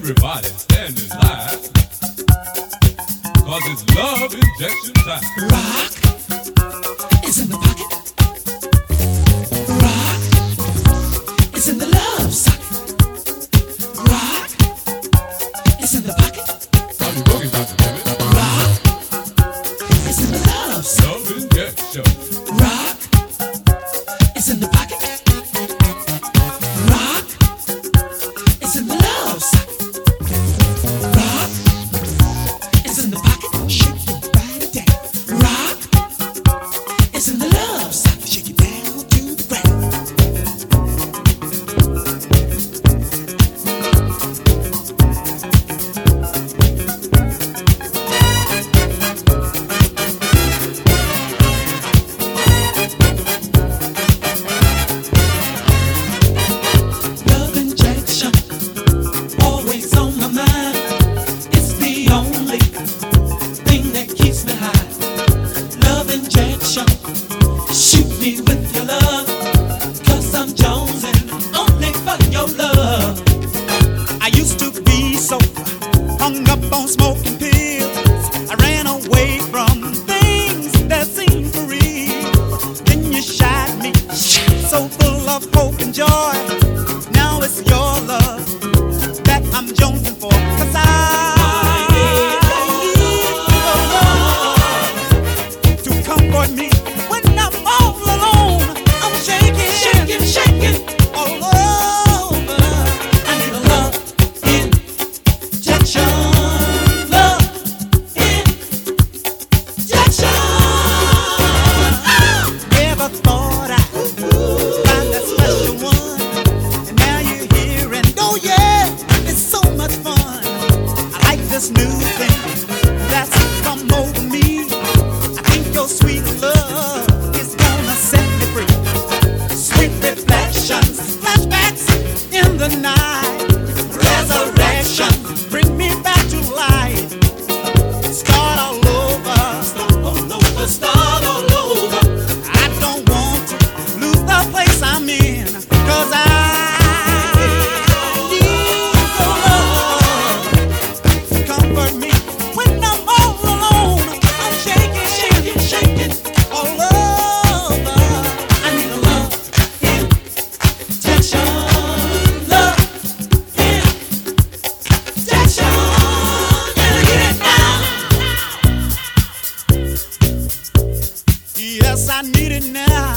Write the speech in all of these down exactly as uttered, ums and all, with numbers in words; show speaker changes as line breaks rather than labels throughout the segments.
Everybody stand in line, cause it's love injection time.
Rock is in the pocket. Rock is in the love socket. Rock is in the pocket.
How you boogie, Doctor David?
Rock is in the love socket.
Love injection.
Rock is in the pocket. Rock is in the love socket. Rock is in the pocket. Shake your body down. Rock is in the love socket. Shake it down to the ground. Love injection, always on my mind. It's the only thing that keeps me high. Love injection, shoot me with your love, cause I'm jonesing only for your love.
I used to be so hung up on smoking pills. I ran away from things that seemed for real. Then you shot me, so full of hope and joy. Now it's your love that I'm jonesing for. Cause I need your love to comfort me when I'm all alone. I'm shaking,
Shaking, shaking,
all over.
I need a love injection. Love injection.
Never thought I'd find that special one, and now you're here, and oh yeah, it's so much fun. I like this new thing that's come over me. I think your sweet love is gonna set me free. Sweet reflections, flashbacks in the night, resurrection, bring me back to life. Start all over.
All over, start all over.
I don't want to lose the place I'm in, cause I need your love to comfort me when I'm all alone. I'm shaking,
Shaking, shaking,
all over.
I need a love injection. Love injection. Gotta get it now.
Yes, I need it now.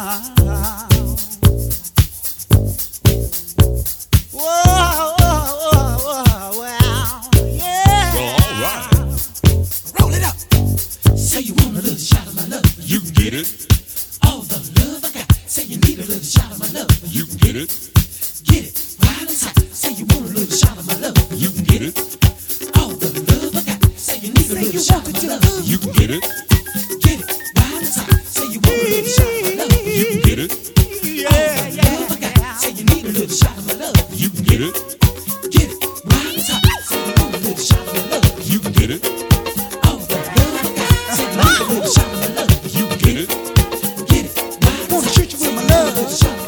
Whoa, whoa, whoa, wow, yeah.
Well, all right.
Roll it up. Say you want a little shot of my love.
You can get it.
All the love I got. Say you need a little shot of my love.
You can get it.
Get it right inside. Say you want a little shot of my love.
You can get it.
All the love I got. Say you need a little shot of my love.
You can get it.
Get it right inside. Say you want a little shot of my love.
You can get it.
Yeah, yeah,
Love I got. Say you need a little shot of my love.
You can get it.
Get it right inside. Say you want a little shot of my love.
You can get it.
All the love I got. Say you need a little shot of my love.
You can get it.
Get it right inside.
Wanna treat you with my love.
Little shot